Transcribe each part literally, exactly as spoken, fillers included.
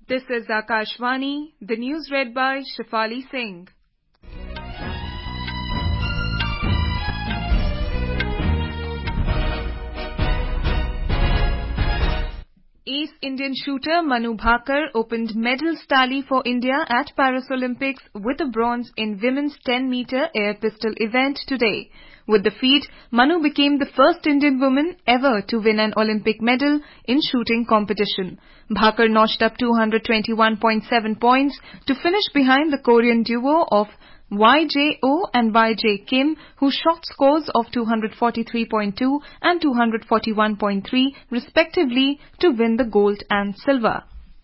This is Akashvani, the news read by Shefali Singh. Ace Indian shooter Manu Bhaker opened medals tally for India at Paris Olympics with a bronze in women's ten meter air pistol event today. With the feat, Manu became the first Indian woman ever to win an Olympic medal in shooting competition. Bhaker notched up two hundred twenty-one point seven points to finish behind the Korean duo of Y J Oh and Y J Kim, who shot scores of two hundred forty-three point two and two hundred forty-one point three respectively to win the gold and silver.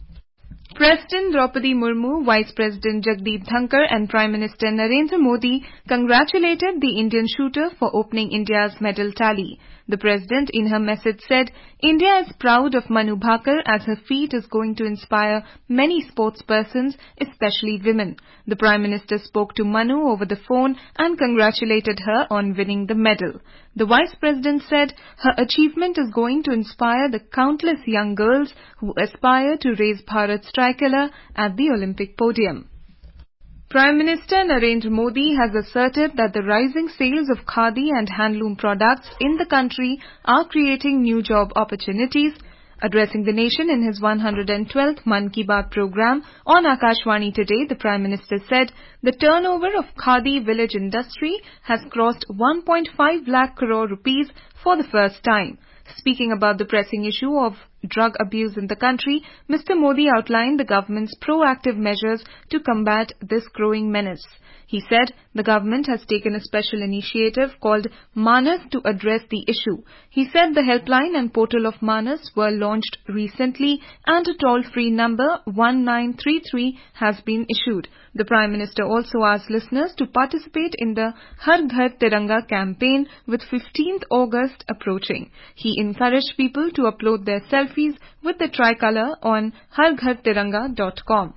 President Draupadi Murmu, Vice President Jagdeep Dhankar and Prime Minister Narendra Modi congratulated the Indian shooter for opening India's medal tally. The President in her message said, India is proud of Manu Bhaker as her feat is going to inspire many sportspersons, especially women. The Prime Minister spoke to Manu over the phone and congratulated her on winning the medal. The Vice President said her achievement is going to inspire the countless young girls who aspire to raise Bharat's tricolour at the Olympic podium. Prime Minister Narendra Modi has asserted that the rising sales of khadi and handloom products in the country are creating new job opportunities. Addressing the nation in his one hundred twelfth Mann Ki Baat program on Akashvani today, the Prime Minister said the turnover of khadi village industry has crossed one point five lakh crore rupees for the first time. Speaking about the pressing issue of drug abuse in the country, Mister Modi outlined the government's proactive measures to combat this growing menace. He said the government has taken a special initiative called Manas to address the issue. He said the helpline and portal of Manas were launched recently and a toll-free number one nine three three has been issued. The Prime Minister also asked listeners to participate in the Har Ghar Tiranga campaign with fifteenth August approaching. He encouraged people to upload their selfies with the tricolour on har ghar tiranga dot com.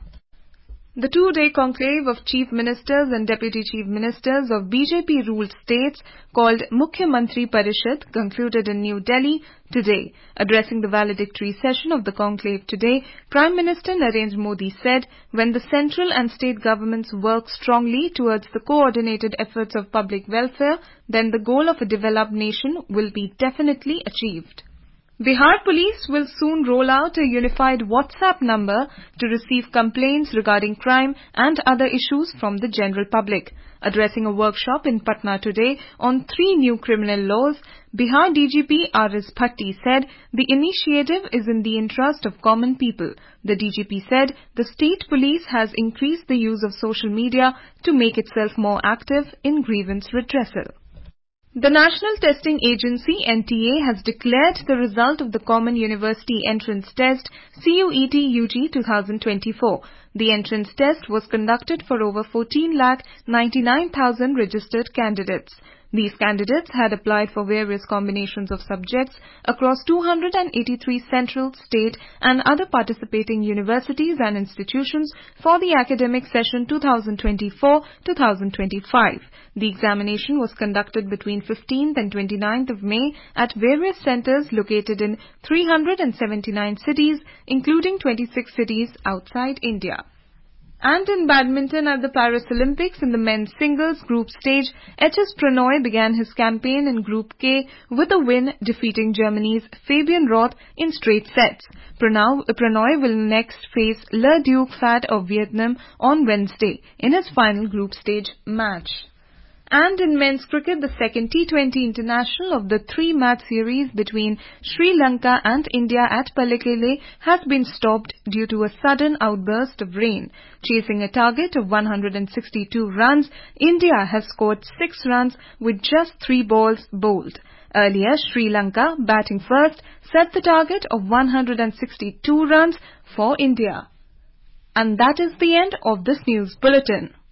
The two-day conclave of Chief Ministers and Deputy Chief Ministers of B J P-ruled states called Mukhya Mantri Parishad concluded in New Delhi today. Addressing the valedictory session of the conclave today, Prime Minister Narendra Modi said, when the central and state governments work strongly towards the coordinated efforts of public welfare, then the goal of a developed nation will be definitely achieved. Bihar Police will soon roll out a unified WhatsApp number to receive complaints regarding crime and other issues from the general public. Addressing a workshop in Patna today on three new criminal laws, Bihar D G P R S Bhatti said the initiative is in the interest of common people. The D G P said the state police has increased the use of social media to make itself more active in grievance redressal. The National Testing Agency N T A has declared the result of the Common University Entrance Test C U E T U G twenty twenty-four. The entrance test was conducted for over fourteen lakh ninety-nine thousand registered candidates. These candidates had applied for various combinations of subjects across two hundred eighty-three central, state and other participating universities and institutions for the academic session twenty twenty-four to twenty twenty-five. The examination was conducted between fifteenth and twenty-ninth of May at various centres located in three hundred seventy-nine cities, including twenty-six cities outside India. And in badminton at the Paris Olympics in the men's singles group stage, H S Pranoy began his campaign in Group K with a win, defeating Germany's Fabian Roth in straight sets. Pranoy, Pranoy will next face Le Duc Fat of Vietnam on Wednesday in his final group stage match. And in men's cricket, the second T twenty international of the three-match series between Sri Lanka and India at Pallekele has been stopped due to a sudden outburst of rain. Chasing a target of one hundred sixty-two runs, India has scored six runs with just three balls bowled. Earlier, Sri Lanka, batting first, set the target of one hundred sixty-two runs for India. And that is the end of this news bulletin.